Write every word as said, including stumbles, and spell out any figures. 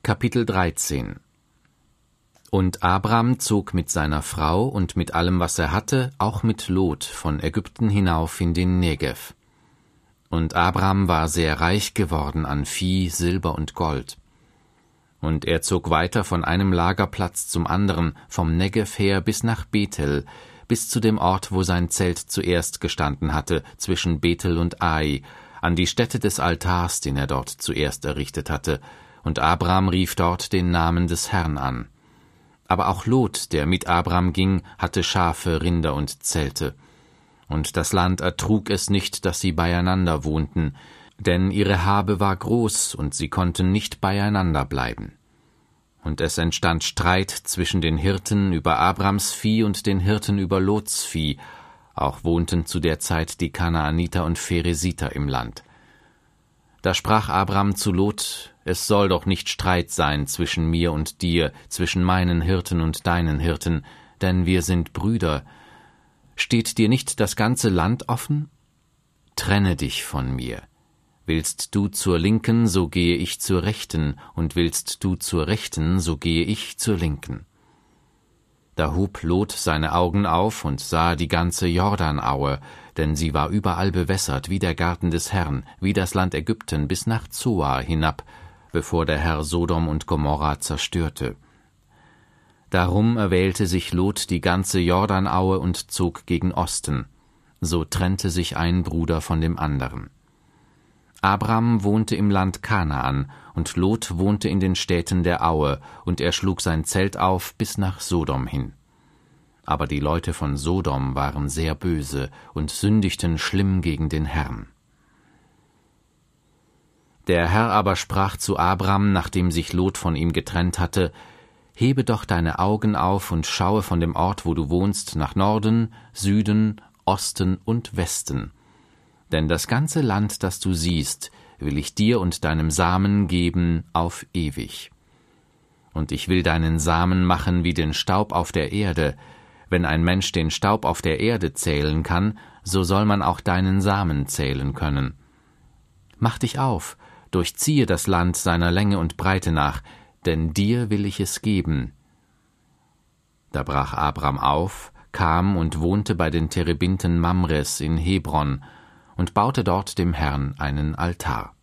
Kapitel dreizehn. Und Abram zog mit seiner Frau und mit allem, was er hatte, auch mit Lot von Ägypten hinauf in den Negev. Und Abram war sehr reich geworden an Vieh, Silber und Gold. Und er zog weiter von einem Lagerplatz zum anderen, vom Negev her bis nach Bethel, bis zu dem Ort, wo sein Zelt zuerst gestanden hatte, zwischen Bethel und Ai, an die Stätte des Altars, den er dort zuerst errichtet hatte, und Abram rief dort den Namen des Herrn an. Aber auch Lot, der mit Abram ging, hatte Schafe, Rinder und Zelte. Und das Land ertrug es nicht, dass sie beieinander wohnten, denn ihre Habe war groß, und sie konnten nicht beieinander bleiben. Und es entstand Streit zwischen den Hirten über Abrams Vieh und den Hirten über Lots Vieh, auch wohnten zu der Zeit die Kanaaniter und Pheresiter im Land. Da sprach Abram zu Lot: Es soll doch nicht Streit sein zwischen mir und dir, zwischen meinen Hirten und deinen Hirten, denn wir sind Brüder. Steht dir nicht das ganze Land offen? Trenne dich von mir. Willst du zur Linken, so gehe ich zur Rechten, und willst du zur Rechten, so gehe ich zur Linken. Da hob Lot seine Augen auf und sah die ganze Jordanaue, denn sie war überall bewässert wie der Garten des Herrn, wie das Land Ägypten bis nach Zoar hinab, bevor der Herr Sodom und Gomorra zerstörte. Darum erwählte sich Lot die ganze Jordanaue und zog gegen Osten. So trennte sich ein Bruder von dem anderen. Abram wohnte im Land Kanaan, und Lot wohnte in den Städten der Aue, und er schlug sein Zelt auf bis nach Sodom hin. Aber die Leute von Sodom waren sehr böse und sündigten schlimm gegen den Herrn. Der Herr aber sprach zu Abram, nachdem sich Lot von ihm getrennt hatte: Hebe doch deine Augen auf und schaue von dem Ort, wo du wohnst, nach Norden, Süden, Osten und Westen. Denn das ganze Land, das du siehst, will ich dir und deinem Samen geben auf ewig. Und ich will deinen Samen machen wie den Staub auf der Erde. Wenn ein Mensch den Staub auf der Erde zählen kann, so soll man auch deinen Samen zählen können. Mach dich auf, durchziehe das Land seiner Länge und Breite nach, denn dir will ich es geben. Da brach Abram auf, kam und wohnte bei den Terebinten Mamres in Hebron und baute dort dem Herrn einen Altar.